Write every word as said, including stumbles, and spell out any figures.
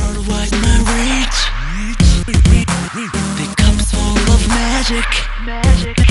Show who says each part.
Speaker 1: world wide my reach. The cup's full of magic. Magic.